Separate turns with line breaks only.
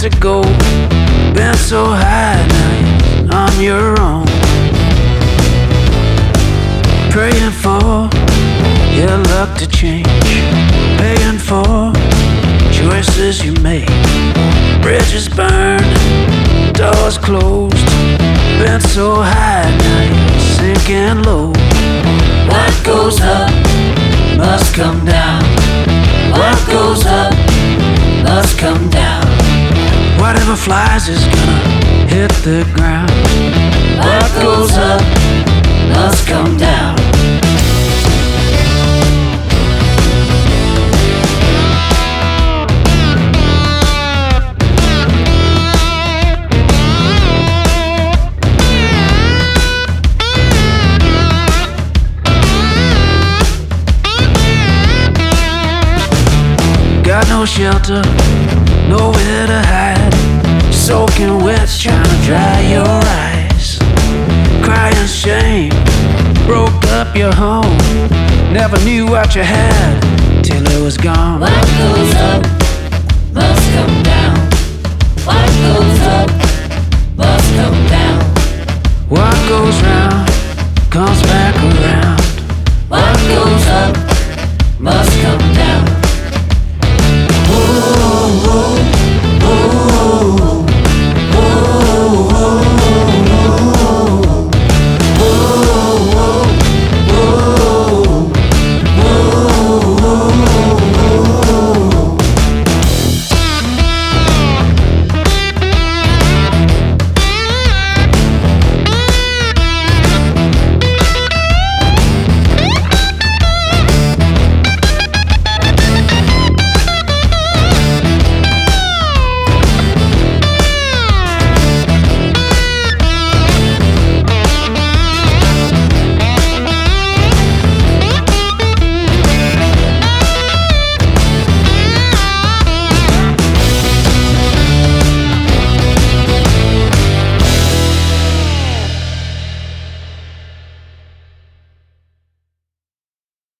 to go. Been so high now you're on your own. Praying for your luck to change, paying for choices you make. Bridges burned, doors closed. Been so high now you're sinking low. What goes up must come down. What goes up must come down. Whatever flies is gonna hit the ground. What goes up must come down. Got no shelter, nowhere to hide. Soaking wet, trying to dry your eyes. Crying shame, broke up your home. Never knew what you had till it was gone.
What goes up must come down.